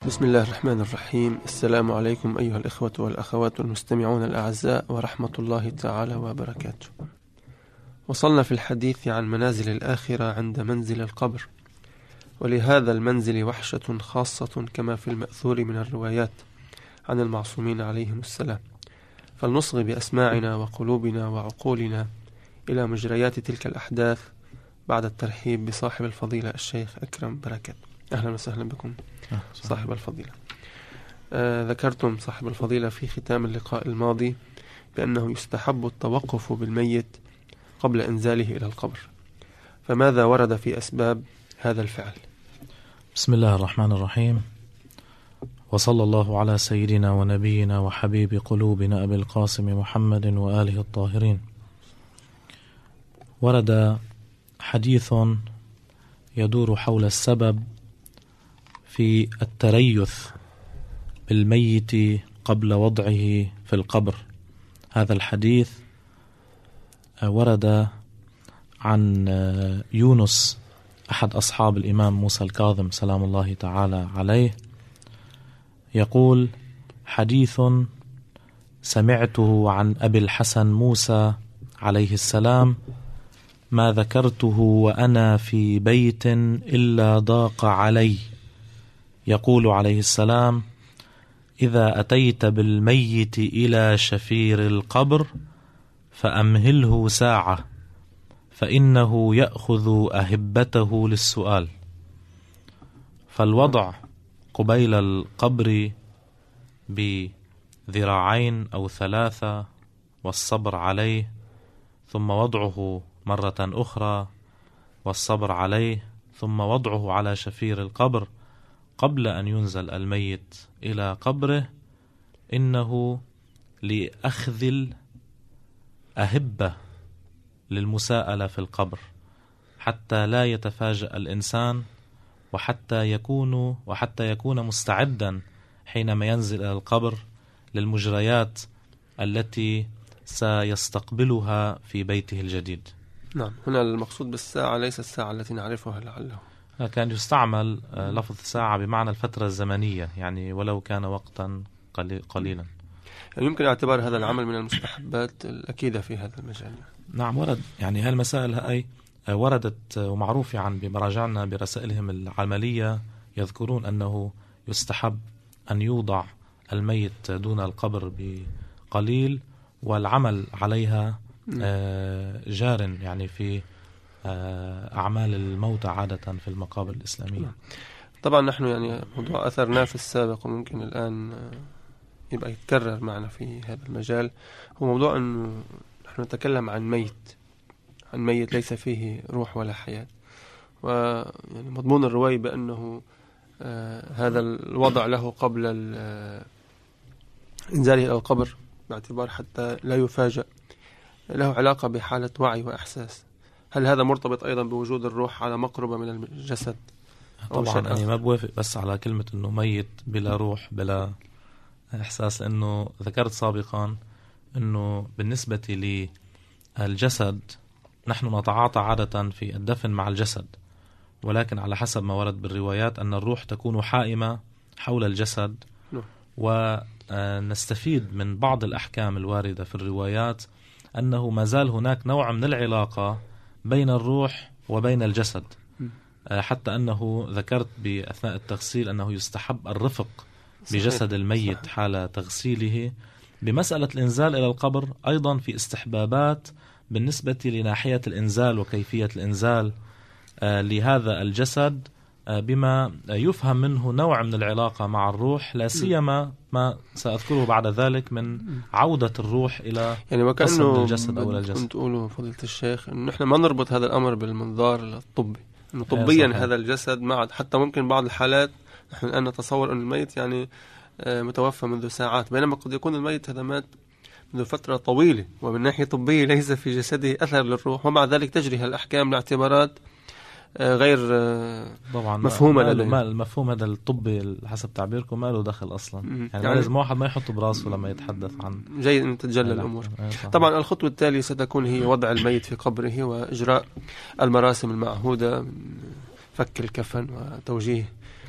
بسم الله الرحمن الرحيم. السلام عليكم أيها الإخوة والأخوات والمستمعون الأعزاء ورحمة الله تعالى وبركاته. وصلنا في الحديث عن منازل الآخرة عند منزل القبر، ولهذا المنزل وحشة خاصة كما في المأثور من الروايات عن المعصومين عليهم السلام، فلنصغي بأسماعنا وقلوبنا وعقولنا إلى مجريات تلك الأحداث بعد الترحيب بصاحب الفضيلة الشيخ أكرم بركات. أهلا وسهلا بكم صاحب الفضيلة. ذكرتم صاحب الفضيلة في ختام اللقاء الماضي بأنه يستحب التوقف بالميت قبل إنزاله إلى القبر، فماذا ورد في أسباب هذا الفعل؟ بسم الله الرحمن الرحيم، وصلى الله على سيدنا ونبينا وحبيب قلوبنا أبي القاسم محمد وآله الطاهرين. ورد حديث يدور حول السبب في التريث بالميت قبل وضعه في القبر. هذا الحديث ورد عن يونس أحد أصحاب الإمام موسى الكاظم سلام الله تعالى عليه، يقول: حديث سمعته عن أبي الحسن موسى عليه السلام ما ذكرته وأنا في بيت إلا ضاق علي. يقول عليه السلام: إذا أتيت بالميت إلى شفير القبر فأمهله ساعة، فإنه يأخذ أهبته للسؤال. فالوضع قبيل القبر بذراعين أو 3 والصبر عليه، ثم وضعه مرة أخرى والصبر عليه، ثم وضعه على شفير القبر قبل أن ينزل الميت إلى قبره، إنه لأخذ الأهبة للمساءلة في القبر، حتى لا يتفاجأ الإنسان، وحتى يكون مستعدا حينما ينزل إلى القبر للمجريات التي سيستقبلها في بيته الجديد. نعم، هنا المقصود بالساعة ليس الساعة التي نعرفها لعله. كان يستعمل لفظ ساعة بمعنى الفترة الزمنية، يعني ولو كان وقتا قليلا. يعني يمكن اعتبار هذا العمل من المستحبات الأكيدة في هذا المجال. نعم، ورد يعني هالمسائل هاي وردت ومعروف عن بمراجعنا برسائلهم العملية، يذكرون أنه يستحب أن يوضع الميت دون القبر بقليل، والعمل عليها جار يعني في أعمال الموتى عادة في المقابر الإسلامية. طبعا نحن يعني موضوع أثرناه في السابق وممكن الآن يبقى يتكرر معنا في هذا المجال، هو موضوع أنه نحن نتكلم عن ميت ليس فيه روح ولا حياة، ويعني مضمون الرواية بأنه هذا الوضع له قبل إنزاله إلى القبر باعتبار حتى لا يفاجأ، له علاقة بحالة وعي وإحساس. هل هذا مرتبط أيضا بوجود الروح على مقربة من الجسد؟ طبعا أنا ما بوافق بس على كلمة أنه ميت بلا روح بلا إحساس، لأنه ذكرت سابقا أنه بالنسبة للجسد نحن نتعاطى عادة في الدفن مع الجسد، ولكن على حسب ما ورد بالروايات أن الروح تكون حائمة حول الجسد. ونستفيد من بعض الأحكام الواردة في الروايات أنه ما زال هناك نوع من العلاقة بين الروح وبين الجسد، حتى أنه ذكرت بأثناء التغسيل أنه يستحب الرفق بجسد الميت حال تغسيله. بمسألة الإنزال إلى القبر أيضا في استحبابات بالنسبة لناحية الإنزال وكيفية الإنزال لهذا الجسد، بما يفهم منه نوع من العلاقة مع الروح، لا سيما ما سأذكره بعد ذلك من عودة الروح إلى وكأنه الجسد أو الجسد. كنت أقوله فضيلة الشيخ إنه نحن ما نربط هذا الأمر بالمنظار الطبي، إنه طبيا هذا الجسد مع حتى ممكن بعض الحالات نحن الآن نتصور أن الميت يعني متوفى منذ ساعات، بينما قد يكون الميت هذا مات منذ فترة طويلة، ومن ناحية طبية ليس في جسده أثر للروح، ومع ذلك تجري الأحكام لاعتبارات غير طبعا مفهومة لدينا. المفهوم هذا الطبي حسب تعبيركم ما له دخل أصلا، يعني لازم واحد ما يحط براسه لما يتحدث عن جيد أن تتجلى الأمور. طبعا الخطوة التالية ستكون هي وضع الميت في قبره وإجراء المراسم المعهودة من فك الكفن وتوجيه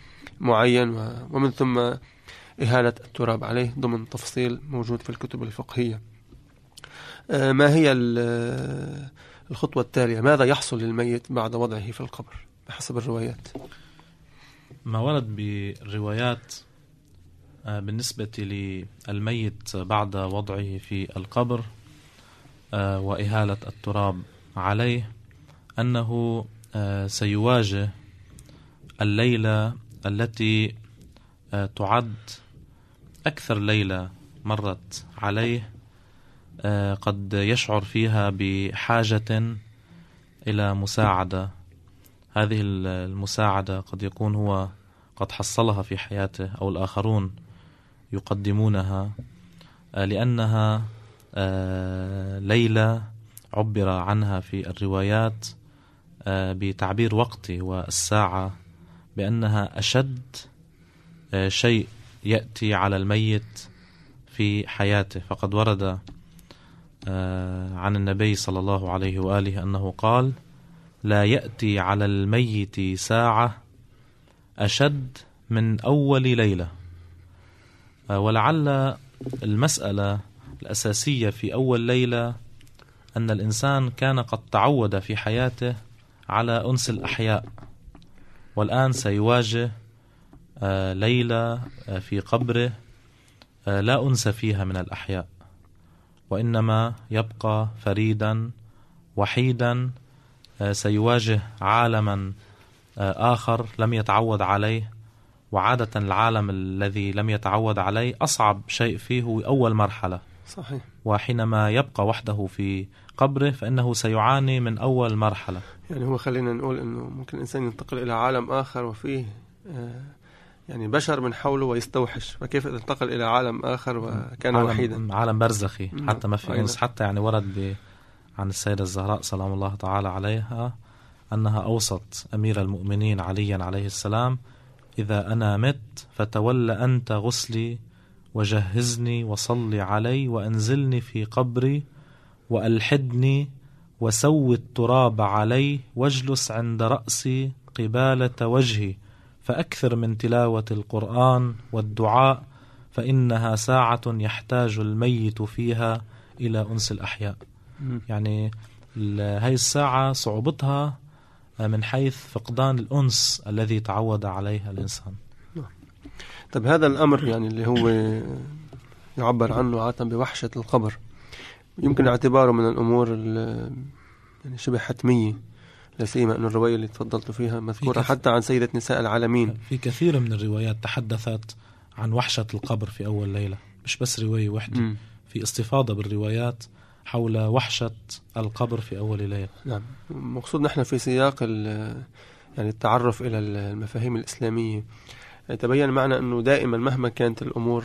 معين ومن ثم إهالة التراب عليه ضمن تفصيل موجود في الكتب الفقهية. ما هي الخطوة التالية؟ ماذا يحصل للميت بعد وضعه في القبر بحسب الروايات؟ ما ورد بالروايات بالنسبة للميت بعد وضعه في القبر وإهالة التراب عليه أنه سيواجه الليلة التي تعد أكثر ليلة مرت عليه قد يشعر فيها بحاجة إلى مساعدة. هذه المساعدة قد يكون هو قد حصلها في حياته أو الآخرون يقدمونها، لأنها ليلة عبر عنها في الروايات بتعبير وقتي والساعة بأنها أشد شيء يأتي على الميت في حياته. فقد ورد عن النبي صلى الله عليه وآله أنه قال: لا يأتي على الميت ساعة أشد من أول ليلة. ولعل المسألة الأساسية في أول ليلة أن الإنسان كان قد تعود في حياته على أنس الأحياء، والآن سيواجه ليلة في قبره لا أنس فيها من الأحياء، وإنما يبقى فريدا وحيدا، سيواجه عالما آخر لم يتعود عليه. وعادة العالم الذي لم يتعود عليه أصعب شيء فيه هو أول مرحلة. صحيح. وحينما يبقى وحده في قبره فإنه سيعاني من أول مرحلة. يعني هو خلينا نقول أنه ممكن الإنسان ينتقل إلى عالم آخر وفيه يعني بشر من حوله ويستوحش، فكيف انتقل إلى عالم آخر وكان وحيدا؟ عالم برزخي حتى ما في أنس. حتى يعني ورد عن السيدة الزهراء سلام الله تعالى عليها أنها أوصت أمير المؤمنين عليا عليه السلام: إذا أنا مت فتولى أنت غسلي وجهزني وصلي علي وأنزلني في قبري وألحدني وسوي التراب علي واجلس عند رأسي قبالة وجهي فأكثر من تلاوة القرآن والدعاء فإنها ساعة يحتاج الميت فيها إلى أنس الأحياء. يعني هاي الساعة صعوبتها من حيث فقدان الأنس الذي تعود عليه الإنسان. طب هذا الأمر يعني اللي هو يعبر عنه عادة بوحشة القبر، يمكن اعتباره من الأمور يعني شبه حتمية، لا سيما أن الرواية اللي تفضلت فيها مذكورة حتى عن سيدة نساء العالمين. في كثير من الروايات تحدثت عن وحشة القبر في أول ليلة، مش بس رواية واحدة. في استفاضة بالروايات حول وحشة القبر في أول ليلة. نعم، مقصود نحن في سياق يعني التعرف إلى المفاهيم الإسلامية. تبين معنا أنه دائما مهما كانت الأمور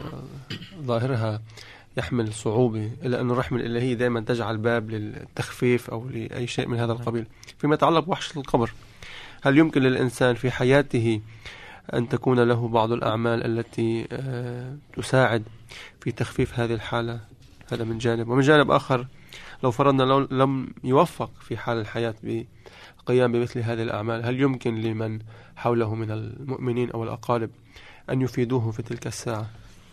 ظاهرها يحمل صعوبة، إلا أن الرحمة الإلهية دائما تجعل باب للتخفيف أو لأي شيء من هذا القبيل. فيما يتعلق بوحشة القبر، هل يمكن للإنسان في حياته أن تكون له بعض الأعمال التي تساعد في تخفيف هذه الحالة؟ هذا من جانب. ومن جانب آخر، لو فرضنا لو لم يوفق في حال الحياة بالقيام بمثل هذه الأعمال، هل يمكن لمن حوله من المؤمنين أو الأقارب أن يفيدوه في تلك الساعة؟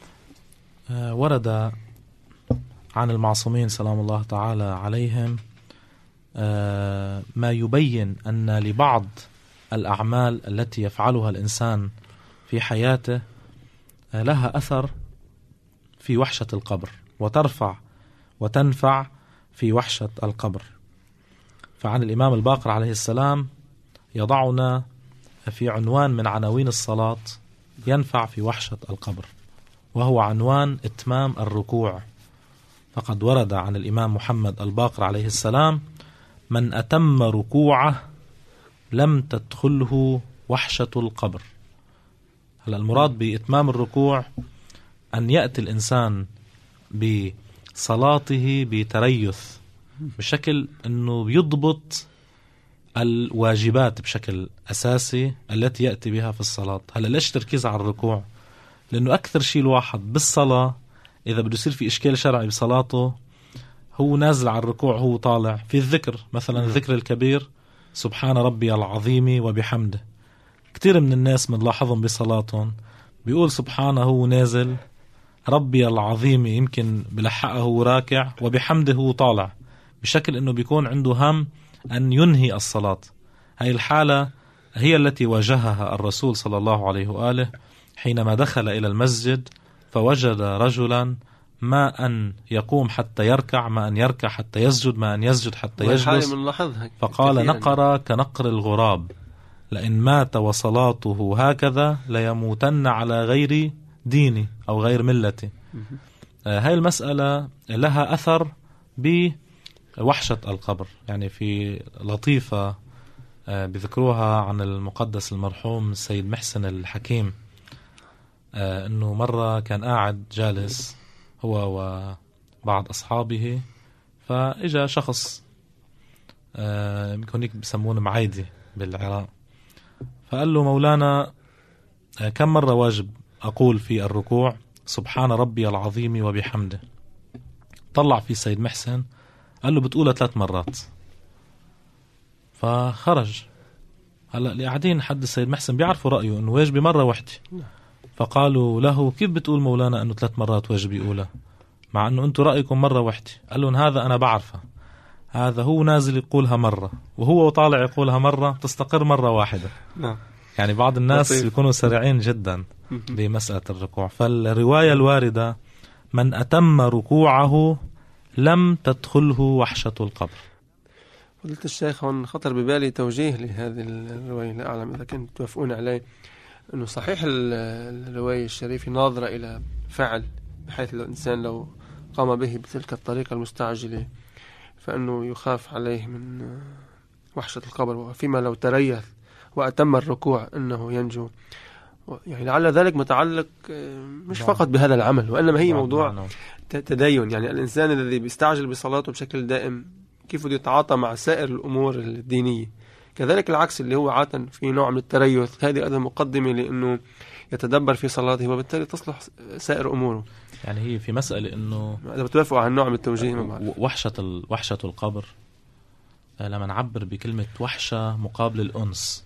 ورد عن المعصومين سلام الله تعالى عليهم ما يبين أن لبعض الأعمال التي يفعلها الإنسان في حياته لها أثر في وحشة القبر وترفع وتنفع في وحشة القبر. فعن الإمام الباقر عليه السلام يضعنا في عنوان من عناوين الصلاة ينفع في وحشة القبر، وهو عنوان إتمام الركوع. فقد ورد عن الإمام محمد الباقر عليه السلام: من أتم ركوعه لم تدخله وحشة القبر. هلا المراد بإتمام الركوع أن يأتي الإنسان بصلاته بتريث، بشكل أنه يضبط الواجبات بشكل أساسي التي يأتي بها في الصلاة. هلا ليش تركيز على الركوع؟ لأنه أكثر شيء الواحد بالصلاة إذا بده يصير في إشكال شرعي بصلاته هو نازل على الركوع، هو طالع في الذكر مثلا الذكر الكبير سبحان ربي العظيم وبحمده، كتير من الناس بنلاحظهم بصلاتهم بيقول سبحانه هو نازل، ربي العظيم يمكن بلحقه راكع، وبحمده طالع، بشكل أنه بيكون عنده هم أن ينهي الصلاة. هاي الحالة هي التي واجهها الرسول صلى الله عليه وآله حينما دخل إلى المسجد فوجد رجلا ما أن يقوم حتى يركع، ما أن يركع حتى يسجد، ما أن يسجد حتى يجلس، فقال نقر كنقر الغراب، لئن مات وصلاته هكذا ليموتن على غير ديني أو غير ملتي. هاي المسألة لها أثر بوحشة القبر. يعني في لطيفة بذكروها عن المقدس المرحوم السيد محسن الحكيم، أنه مرة كان قاعد جالس هو وبعض أصحابه، فإجا شخص هناك بسمونه معايدي بالعراق، فقال له مولانا كم مرة واجب أقول في الركوع سبحان ربي العظيم وبحمده؟ طلع في سيد محسن قال له بتقولها 3 مرات. فخرج. هلأ اللي قاعدين حد السيد محسن بيعرفوا رأيه أنه واجب مرة واحدة، فقالوا له كيف بتقول مولانا أنه 3 مرات واجب يقولها مع أنه أنتم رأيكم مرة واحدة؟ قال لهم هذا أنا بعرفه، هذا هو نازل يقولها مرة وهو طالع يقولها مرة، تستقر مرة واحدة. يعني بعض الناس يكونوا سريعين جدا بمسألة الركوع. فالرواية الواردة من أتم ركوعه لم تدخله وحشة القبر. قلت الشيخ هون خطر ببالي توجيه لهذه الرواية، لا أعلم إذا كنت توافقون عليه، أنه صحيح الرواية الشريفة ناظرة إلى فعل، بحيث الإنسان لو قام به بتلك الطريقة المستعجلة فإنه يخاف عليه من وحشة القبر، وفيما لو تريث وأتم الركوع أنه ينجو. يعني لعل ذلك متعلق مش فقط بهذا العمل، وإنما هي موضوع تدين. يعني الإنسان الذي بيستعجل بصلاته بشكل دائم كيف بده يتعاطى مع سائر الأمور الدينية. كذلك العكس اللي هو عادة في نوع من التريث، هذه أيضا مقدمة لأنه يتدبر في صلاته وبالتالي تصلح سائر أموره. يعني هي في مسألة أنه إذا بتوافقوا على النوع من التوجيه وحشة القبر، لما نعبر بكلمة وحشة مقابل الأنس.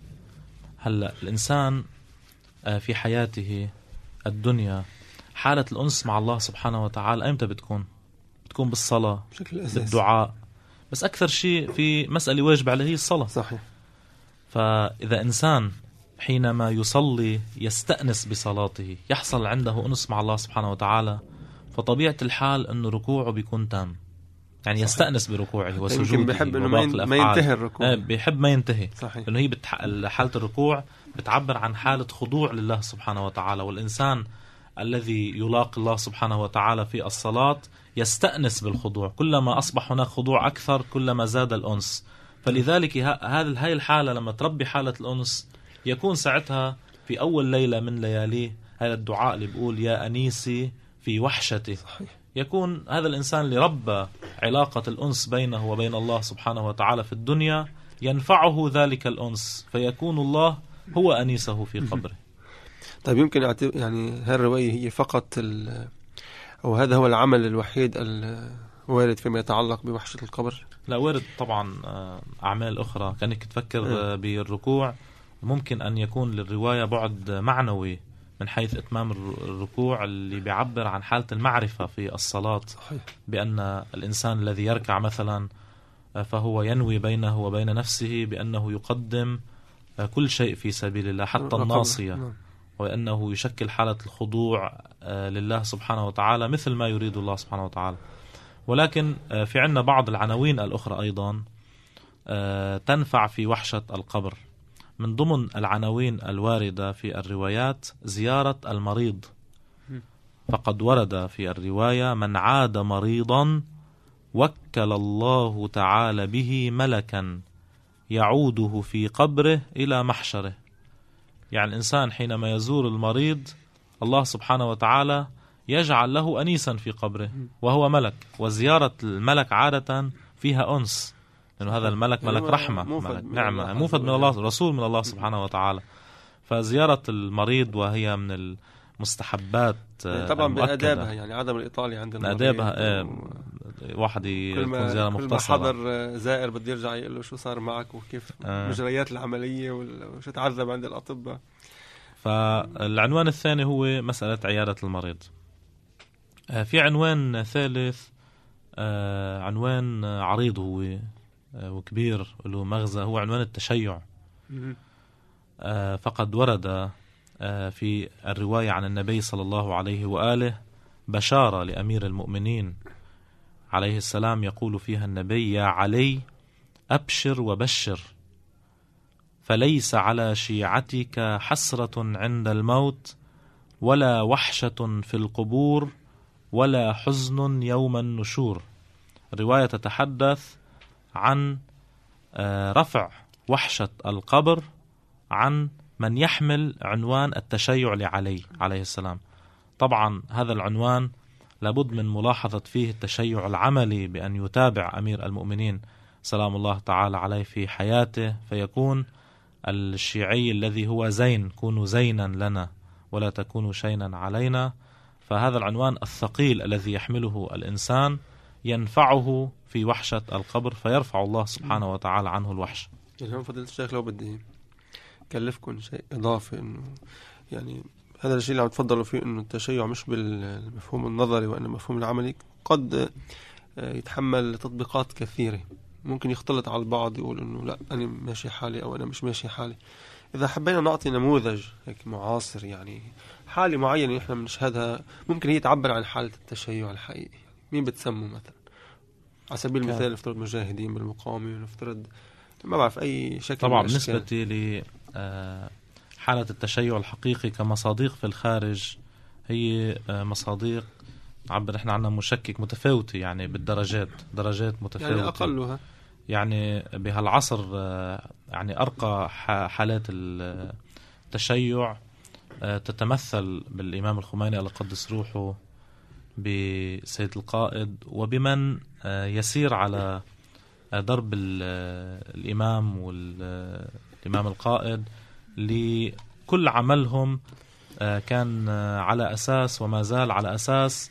هلأ الإنسان في حياته الدنيا حالة الأنس مع الله سبحانه وتعالى أيمتى بتكون بالصلاة، بالدعاء، بس أكثر شيء في مسألة واجب عليه هي الصلاة. صحيح. فإذا إنسان حينما يصلي يستأنس بصلاته، يحصل عنده أنس مع الله سبحانه وتعالى، فطبيعة الحال أنه ركوعه بيكون تام. يعني صحيح. يستأنس بركوعه وسجوده، بيحب أنه ما ينتهي الركوع، بيحب ما ينتهي. صحيح. لأنه هي حالة الركوع بتعبر عن حالة خضوع لله سبحانه وتعالى، والإنسان الذي يلاقي الله سبحانه وتعالى في الصلاة يستأنس بالخضوع. كلما أصبح هناك خضوع أكثر كلما زاد الأنس. فلذلك هاي الحالة لما تربي حالة الأنس يكون ساعتها في أول ليلة من لياليه هذا الدعاء اللي بيقول يا أنيسي في وحشتي. صحيح. يكون هذا الإنسان اللي ربى علاقة الأنس بينه وبين الله سبحانه وتعالى في الدنيا ينفعه ذلك الأنس، فيكون الله هو أنيسه في قبره. طيب يمكن يعني هذه الرواية هي فقط أو هذا هو العمل الوحيد الوارد فيما يتعلق بوحشة القبر؟ لا، وارد طبعا أعمال أخرى. كانك تفكر بالركوع، ممكن أن يكون للرواية بعد معنوي من حيث إتمام الركوع اللي بيعبر عن حالة المعرفة في الصلاة. صحيح. بأن الإنسان الذي يركع مثلا فهو ينوي بينه وبين نفسه بأنه يقدم كل شيء في سبيل الله حتى الناصية، وأنه يشكل حالة الخضوع لله سبحانه وتعالى مثل ما يريد الله سبحانه وتعالى. ولكن في عنا بعض العناوين الأخرى أيضا تنفع في وحشة القبر. من ضمن العناوين الواردة في الروايات زيارة المريض، فقد ورد في الرواية من عاد مريضا وكل الله تعالى به ملكا يعوده في قبره إلى محشره. يعني الإنسان حينما يزور المريض الله سبحانه وتعالى يجعل له أنيسا في قبره وهو ملك. وزيارة الملك عادة فيها أنس، لأنه هذا الملك ملك رحمة، ملك نعمة، موفد من الله، رسول من الله سبحانه وتعالى. فزيارة المريض وهي من المستحبات طبعا بأدابها، يعني عدم الإطالة عند المريض أدابها واحد يكون زيارة كل ما مختصرة. حضر زائر بده يرجع يقول له شو صار معك وكيف مجريات العملية وشو تعذب عند الأطباء. فالعنوان الثاني هو مسألة عيادة المريض. في عنوان ثالث، عنوان عريض هو وكبير له مغزى، هو عنوان التشيع. فقد ورد في الرواية عن النبي صلى الله عليه وآله بشارة لأمير المؤمنين عليه السلام، يقول فيها النبي: يا علي أبشر وبشر، فليس على شيعتك حسرة عند الموت، ولا وحشة في القبور، ولا حزن يوم النشور. الرواية تتحدث عن رفع وحشة القبر عن من يحمل عنوان التشيع لعلي عليه السلام. طبعا هذا العنوان لابد من ملاحظة فيه التشيع العملي، بأن يتابع أمير المؤمنين سلام الله تعالى عليه في حياته، فيكون الشيعي الذي هو زين كونوا زينا لنا ولا تكونوا شينا علينا. فهذا العنوان الثقيل الذي يحمله الإنسان ينفعه في وحشة القبر، فيرفع الله سبحانه وتعالى عنه الوحشة. اليوم فضيلة الشيخ لو بدي كلفكم شيء إضافي، إنه يعني هذا الشيء اللي عم تفضلوا فيه، إنه التشيع مش بالمفهوم النظري وإنما المفهوم العملي، قد يتحمل تطبيقات كثيرة. ممكن يختلط على البعض، يقول إنه لا أنا ماشي حالي أو أنا مش ماشي حالي. إذا حبينا نعطي نموذج هيك معاصر، يعني حالة معينة إحنا بنشهدها، ممكن هي تعبر عن حالة التشيع الحقيقي. مين بتسموا مثلا؟ على سبيل المثال نفترض مجاهدين بالمقاومة، نفترض ما بعرف أي شكل. طبعا بالنسبة لحالة التشيع الحقيقي كمصادق في الخارج، هي مصادق عبر احنا عنها مشكك متفاوتة، يعني بالدرجات، درجات متفاوتة. يعني أقلها يعني بهالعصر يعني أرقى حالات التشيع تتمثل بالإمام الخميني الله يقدس روحه، بسيد القائد، وبمن يسير على ضرب الإمام والإمام القائد. لكل عملهم كان على أساس وما زال على أساس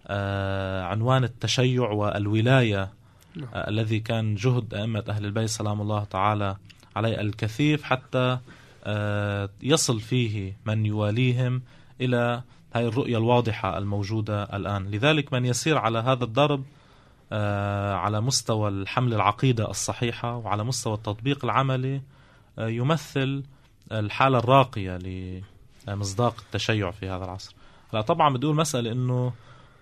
عنوان التشيع والولاية، الذي كان جهد أئمة أهل البيت سلام الله تعالى عليه الكثيف حتى يصل فيه من يواليهم إلى هذه الرؤية الواضحة الموجودة الآن. لذلك من يسير على هذا الضرب على مستوى الحمل العقيدة الصحيحة وعلى مستوى التطبيق العملي يمثل الحالة الراقية لمصداق التشيع في هذا العصر. لا طبعا بدي أقول مسألة إنه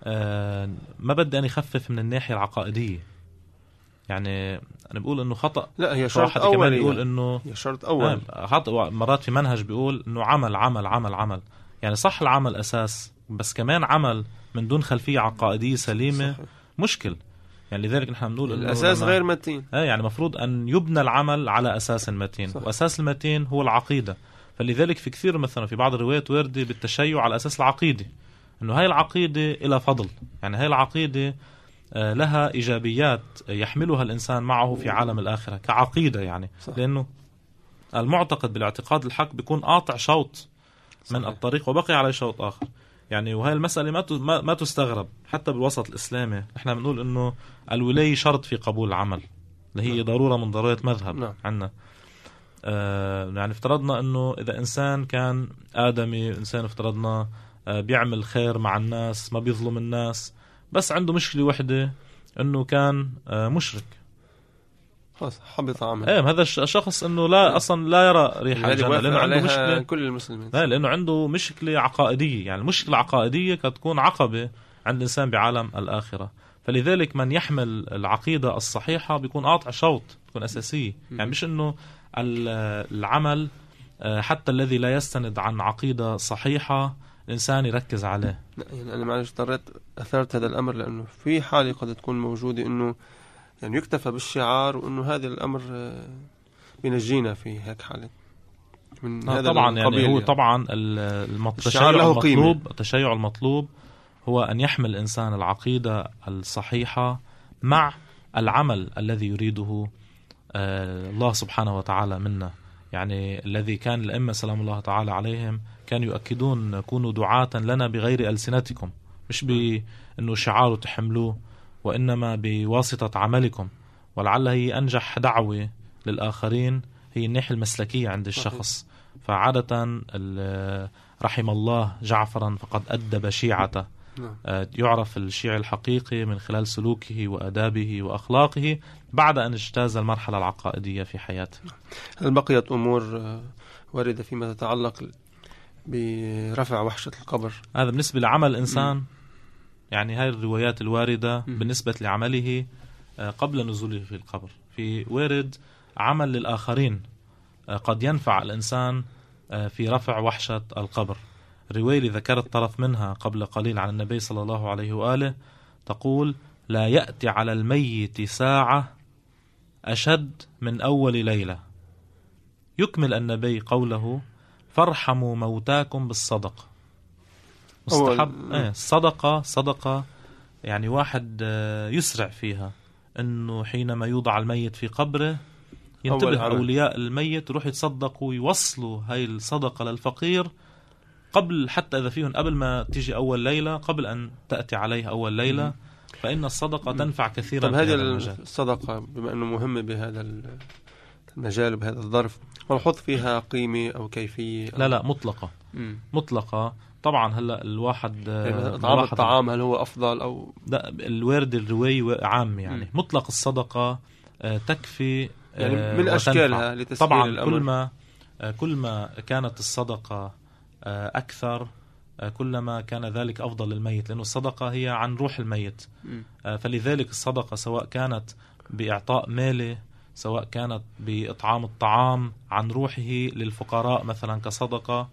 ما بدي أن يخفف من الناحية العقائدية، يعني أنا بقول إنه خطأ. لا هي شرط أول، كمان يقول إنه هي شرط أول. مرات في منهج بيقول إنه عمل عمل عمل عمل، يعني صح العمل أساس، بس كمان عمل من دون خلفية عقائدية سليمة صحيح. مشكل. يعني لذلك نحن بنقول إنه الأساس غير متين. يعني مفروض أن يبنى العمل على أساس متين صح. وأساس المتين هو العقيدة. فلذلك في كثير مثلا في بعض الروايات وردة بالتشيع على أساس العقيدة، إنه هاي العقيدة إلى فضل، يعني هاي العقيدة لها إيجابيات يحملها الإنسان معه في عالم الآخرة كعقيدة، يعني صح. لأنه المعتقد بالاعتقاد الحق بيكون قاطع شوط من صحيح. الطريق وبقي عليه شوط آخر. يعني وهي المسألة ما تستغرب حتى بالوسط الإسلامي. احنا بنقول إنه الولاية شرط في قبول العمل، اللي هي ضرورة من ضرورات مذهب عنا. يعني افترضنا إنه إذا إنسان كان آدمي، إنسان افترضنا بيعمل خير مع الناس، ما بيظلم الناس، بس عنده مشكلة واحدة إنه كان مشرك، خلاص حبط عمله. هذا الشخص إنه لا أصلا لا يرى ريح الجنة، لأنه عنده مشكلة. كل المسلمين لأنه عنده مشكلة عقائدية، يعني المشكلة العقائدية قد تكون عقبة عند الإنسان بعالم الآخرة. فلذلك من يحمل العقيدة الصحيحة بيكون قاطع شوط، بيكون أساسية. يعني مش إنه العمل حتى الذي لا يستند عن عقيدة صحيحة الإنسان يركز عليه. يعني أنا معلش اضطريت أثرت هذا الأمر، لأنه في حالة قد تكون موجودة إنه يعني يكتفى بالشعار، وإنه هذا الأمر بينجينا في هيك حالة من هذا طبعا. يعني هو طبعا التشيع المطلوب هو أن يحمل الإنسان العقيدة الصحيحة مع العمل الذي يريده الله سبحانه وتعالى منا. يعني الذي كان الأئمة سلام الله تعالى عليهم كانوا يؤكدون كونوا دعاة لنا بغير ألسنتكم، مش بأنه شعار تحملوه وإنما بواسطة عملكم. ولعل هي أنجح دعوة للآخرين هي الناحية المسلكية عند الشخص. فعادة رحم الله جعفرا فقد أدب شيعته. يعرف الشيعي الحقيقي من خلال سلوكه وأدابه وأخلاقه بعد أن اجتاز المرحلة العقائدية في حياته. هل بقيت أمور واردة فيما تتعلق برفع وحشة القبر؟ هذا بالنسبة لعمل الإنسان، يعني هاي الروايات الواردة بالنسبة لعمله قبل نزوله في القبر. في وارد عمل للآخرين قد ينفع الإنسان في رفع وحشة القبر. الرواية اللي ذكرت طرف منها قبل قليل عن النبي صلى الله عليه وآله تقول: لا يأتي على الميت ساعة أشد من أول ليلة. يكمل النبي قوله: فارحموا موتاكم بالصدقة. مستحب صدقة يعني واحد يسرع فيها، أنه حينما يوضع الميت في قبره ينتبه أولياء الميت يروح يتصدقوا ويوصلوا هاي الصدقة للفقير قبل، حتى إذا فيهم قبل ما تيجي أول ليلة، قبل أن تأتي عليه أول ليلة، فإن الصدقة تنفع كثيرا. طب هذه الصدقة بما أنه مهمة بهذا المجال وبهذا الظرف، ونحط فيها قيمة أو كيفية أو... لا مطلقة. مطلقة طبعا. هلا الواحد إطعام الطعام هل هو أفضل أو لا؟ الورد الروي عام يعني مطلق الصدقة تكفي يعني من أشكالها لتسهيل طبعا الأمر. كل ما كانت الصدقة أكثر كلما كان ذلك أفضل للميت، لأن الصدقة هي عن روح الميت. فلذلك الصدقة سواء كانت بإعطاء ماله، سواء كانت بإطعام الطعام عن روحه للفقراء مثلا كصدقة،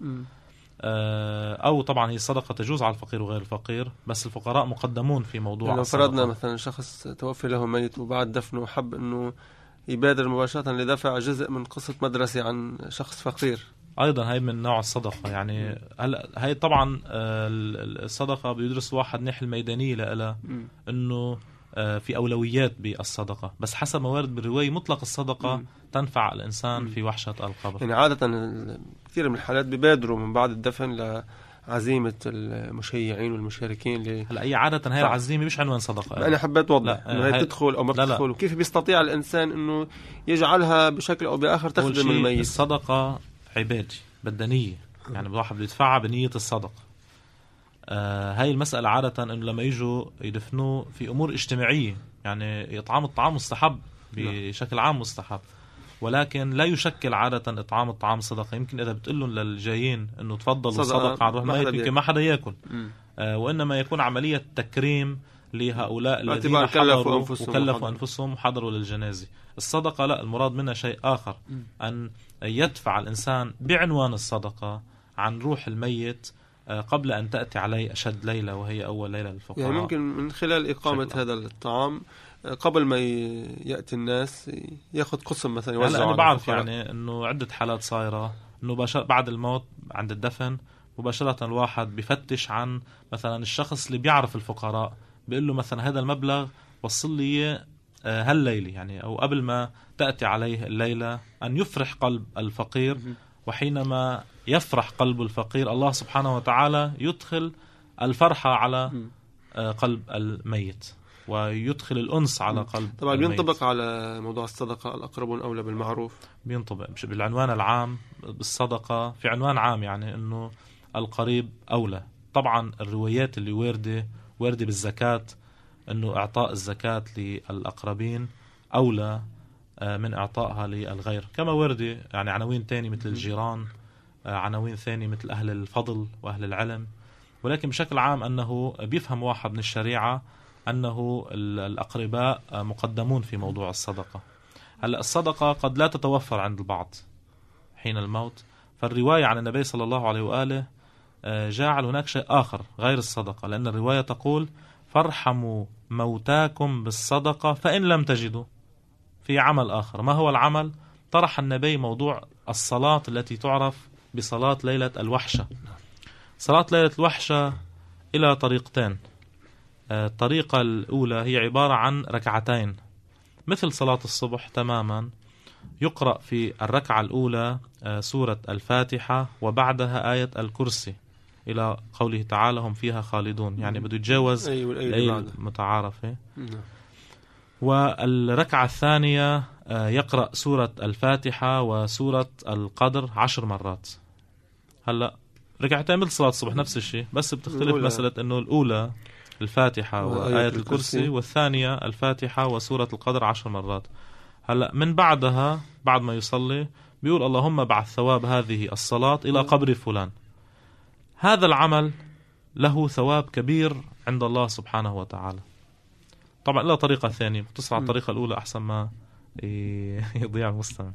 أو طبعا هي الصدقة تجوز على الفقير وغير الفقير، بس الفقراء مقدمون في موضوع يعني الصدقة. لو فرضنا مثلا شخص توفي له ميت وبعد دفنه حب أنه يبادر مباشرة لدفع جزء من قصة مدرسة عن شخص فقير، أيضا هاي من نوع الصدقة. يعني هاي طبعا الصدقة بيدرس واحد ناحية الميدانية لها أنه في أولويات بالصدقة، بس حسب ما وارد بالرواية مطلق الصدقة تنفع الإنسان في وحشة القبر. يعني عادة كثير من الحالات بيبادروا من بعد الدفن لعزيمة المشيعين والمشاركين هلا أي عادة هاي العزيمة مش عنوان صدقة. أنا حبيت أوضح إنه هي تدخل أو ما تدخل، وكيف بيستطيع الإنسان إنه يجعلها بشكل أو بآخر تخدم الميت. الصدقة عبادي بدنية، يعني الواحد بيدفعها بنية الصدقة. هاي المسألة عادة إنه لما يجوا يدفنوا في أمور اجتماعية، يعني إطعام الطعام مستحب بشكل عام مستحب، ولكن لا يشكل عادة إطعام الطعام صدقة. يمكن إذا بتقولون للجايين إنه تفضلوا الصدقة عن روح الميت يمكن ما حدا يأكل، وإنما يكون عملية تكريم لهؤلاء الذين حضروا وكلفوا أنفسهم وحضروا للجنازة. الصدقة لا، المراد منها شيء آخر، أن يدفع الإنسان بعنوان الصدقة عن روح الميت قبل أن تأتي عليه أشد ليلة وهي أول ليلة للفقراء. يعني ممكن من خلال إقامة هذا الطعام قبل ما يأتي الناس يأخذ قسم مثلا يوزعه. أنا بعرف يعني أنه عدة حالات صايرة أنه بعد الموت عند الدفن مباشرة الواحد بفتش عن مثلا الشخص اللي بيعرف الفقراء، بيقول له مثلا هذا المبلغ وصل لي هالليلة، يعني أو قبل ما تأتي عليه الليلة، أن يفرح قلب الفقير. وحينما يفرح قلب الفقير الله سبحانه وتعالى يدخل الفرحة على قلب الميت ويدخل الأنس على قلب طبعا الميت. بينطبق على موضوع الصدقة الأقربون أولى بالمعروف، بينطبق بالعنوان العام بالصدقة، في عنوان عام يعني أنه القريب أولى. طبعا الروايات اللي واردة بالزكاة أنه إعطاء الزكاة للأقربين أولى من إعطائها للغير، كما ورد يعني عناوين تاني مثل الجيران، عناوين ثانية مثل أهل الفضل وأهل العلم. ولكن بشكل عام أنه بيفهم واحد من الشريعة أنه الأقرباء مقدمون في موضوع الصدقة. هلأ الصدقة قد لا تتوفر عند البعض حين الموت، فالرواية عن النبي صلى الله عليه وآله جعل هناك شيء آخر غير الصدقة، لأن الرواية تقول فارحموا موتاكم بالصدقة فإن لم تجدوا. في عمل آخر. ما هو العمل؟ طرح النبي موضوع الصلاة التي تعرف بصلاة ليلة الوحشة. صلاة ليلة الوحشة إلى طريقتين. الطريقة الأولى هي عبارة عن ركعتين مثل صلاة الصبح تماما، يقرأ في الركعة الأولى سورة الفاتحة وبعدها آية الكرسي إلى قوله تعالى هم فيها خالدون، يعني بده يتجاوز الآية المتعارفة. والركعة الثانية يقرأ سورة الفاتحة وسورة القدر 10 مرات. هلأ ركعتين مثل صلاة الصبح نفس الشيء، بس بتختلف مسألة أنه الأولى الفاتحة وآية الكرسي، والثانية الفاتحة وسورة القدر 10 مرات. هلأ من بعدها بعد ما يصلي بيقول اللهم بعث ثواب هذه الصلاة إلى قبر فلان. هذا العمل له ثواب كبير عند الله سبحانه وتعالى. طبعا لا طريقة ثانية، بتصل على الطريقة الأولى أحسن ما يضيع المستمع.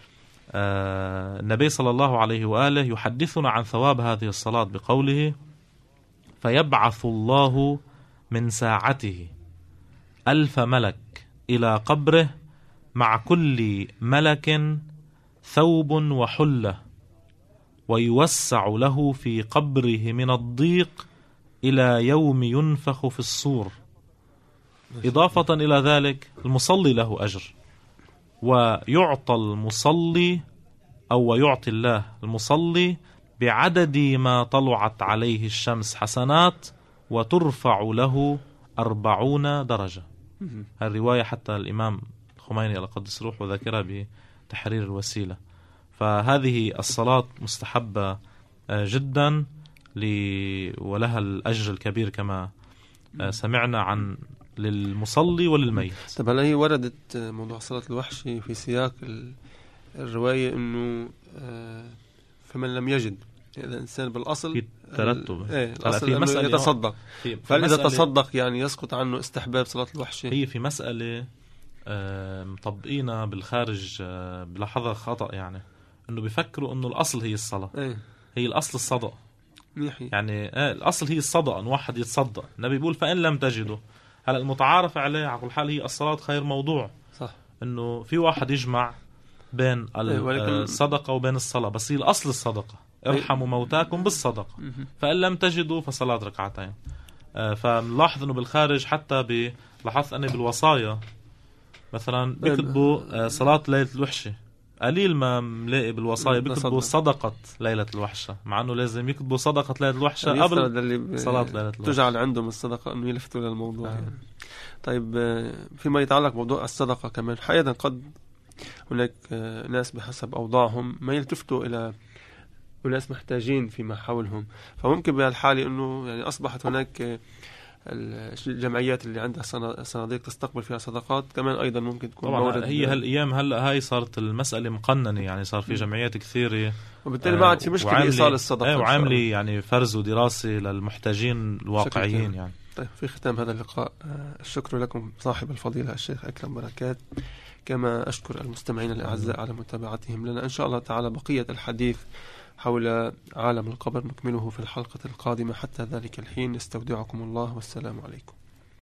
النبي صلى الله عليه وآله يحدثنا عن ثواب هذه الصلاة بقوله فيبعث الله من ساعته 1000 ملك إلى قبره مع كل ملك ثوب وحلة ويوسع له في قبره من الضيق إلى يوم ينفخ في الصور. إضافة إلى ذلك المصلي له أجر، ويعطى المصلي ويعطي الله المصلي بعدد ما طلعت عليه الشمس حسنات، وترفع له 40 درجة. الرواية حتى الإمام الخميني الله قدس روحه ذاكرها بتحرير الوسيلة. فهذه الصلاة مستحبة جدا ولها الأجر الكبير كما سمعنا عن للمصلي وللميت. طبعا هي وردت موضوع صلاة الوحشي في سياق الرواية أنه فمن لم يجد، إذا الإنسان بالأصل في ترتب الأصل أنه يتصدق، فإذا تصدق يعني يسقط عنه استحباب صلاة الوحشي. هي في مسألة مطبقينا بالخارج بلحظة خطأ، يعني أنه بيفكروا أنه الأصل هي الصلاة. هي الأصل الصدق، يعني الأصل هي الصدقة، أن واحد يتصدق. النبي بيقول فإن لم تجدوا. هلا المتعارف عليه على كل حال هي الصلاة خير موضوع، صح، إنه في واحد يجمع بين الصدقة وبين الصلاة، بس هي الأصل الصدقة. ارحموا موتاكم بالصدقة. فإن لم تجدوا فصلاة ركعتين. فنلاحظ إنه بالخارج حتى لاحظت أنا بالوصايا مثلا بيكتبوا صلاة ليلة الوحشة، قليل ما ملاقي بالوصايا بيكتبوا صدقة ليلة الوحشة، مع أنه لازم يكتبوا صدقة ليلة الوحشة قبل صلاة ليلة الوحشة. تجعل عندهم الصدقة أنه يلفتوا للموضوع. يعني. طيب فيما يتعلق بموضوع الصدقة كمان حقيقة قد هناك ناس بحسب أوضاعهم ما يلتفتوا إلى وناس محتاجين فيما حولهم، فممكن بهالحالة أنه يعني أصبحت هناك الجمعيات اللي عندها صناديق تستقبل فيها صدقات كمان أيضا ممكن تكون طبعا. هي هالأيام هلأ هاي صارت المسألة مقننة، يعني صار في جمعيات كثيرة، وبالتالي ما عاد في مشكلة إيصال الصدقات، وعاملي يعني فرز ودراسة للمحتاجين الواقعيين. يعني طيب في ختام هذا اللقاء الشكر لكم صاحب الفضيلة الشيخ أكرم بركات، كما أشكر المستمعين الأعزاء على متابعتهم لنا. إن شاء الله تعالى بقية الحديث حول عالم القبر نكمله في الحلقة القادمة. حتى ذلك الحين استودعكم الله والسلام عليكم.